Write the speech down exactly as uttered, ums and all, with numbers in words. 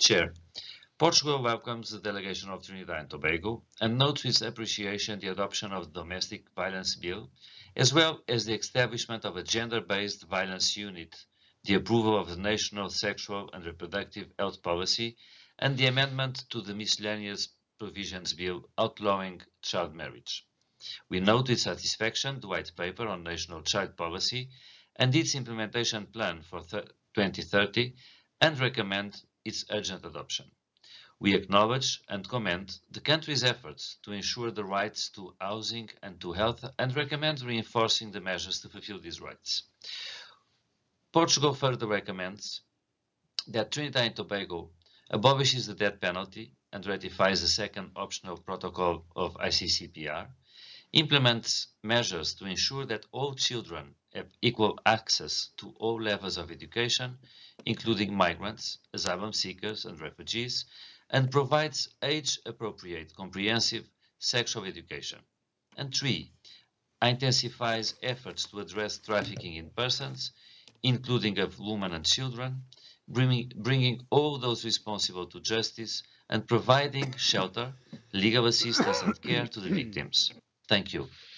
Chair, Portugal welcomes the delegation of Trinidad and Tobago and notes with appreciation the adoption of the Domestic Violence Bill, as well as the establishment of a gender-based violence unit, the approval of the National Sexual and Reproductive Health Policy, and the amendment to the Miscellaneous Provisions Bill outlawing child marriage. We note with satisfaction the White Paper on National Child Policy and its implementation plan for twenty thirty and recommend its urgent adoption. We acknowledge and commend the country's efforts to ensure the rights to housing and to health and recommend reinforcing the measures to fulfill these rights. Portugal further recommends that Trinidad and Tobago abolishes the death penalty and ratifies the second optional protocol of I C C P R, implements measures to ensure that all children have equal access to all levels of education, including migrants, asylum seekers and refugees, and provides age-appropriate comprehensive sexual education. And three, intensifies efforts to address trafficking in persons, including of women and children, bringing, bringing all those responsible to justice and providing shelter, legal assistance and care to the victims. Thank you.